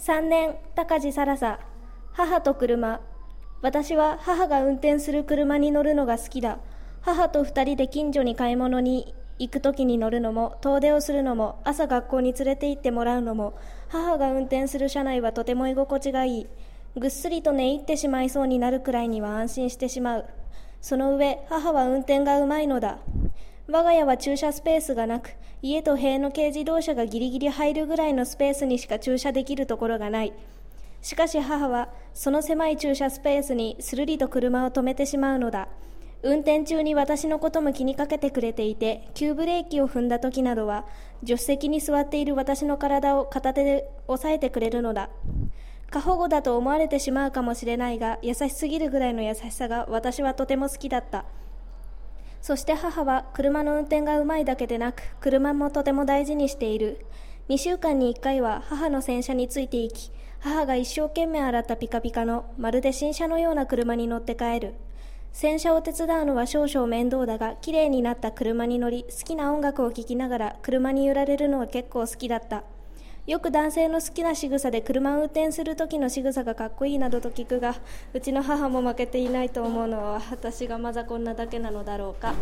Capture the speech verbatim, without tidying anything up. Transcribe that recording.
さんねん、高地さらさ。母と車。私は母が運転する車に乗るのが好きだ。母と二人で近所に買い物に行くときに乗るのも、遠出をするのも、朝学校に連れて行ってもらうのも、母が運転する車内はとても居心地がいい。ぐっすりと寝入ってしまいそうになるくらいには安心してしまう。その上、母は運転がうまいのだ。我が家は駐車スペースがなく、家と塀の軽自動車がギリギリ入るぐらいのスペースにしか駐車できるところがない。しかし母は、その狭い駐車スペースにするりと車を止めてしまうのだ。運転中に私のことも気にかけてくれていて、急ブレーキを踏んだ時などは、助手席に座っている私の体を片手で押さえてくれるのだ。過保護だと思われてしまうかもしれないが、優しすぎるぐらいの優しさが私はとても好きだった。そして母は車の運転がうまいだけでなく、車もとても大事にしている。にしゅうかんにいっかいは母の洗車についていき、母が一生懸命洗ったピカピカのまるで新車のような車に乗って帰る。洗車を手伝うのは少々面倒だが、きれいになった車に乗り、好きな音楽を聴きながら車に揺られるのは結構好きだった。よく男性の好きな仕草で車を運転する時の仕草がかっこいいなどと聞くが、うちの母も負けていないと思うのは私がマザコンなだけなのだろうか。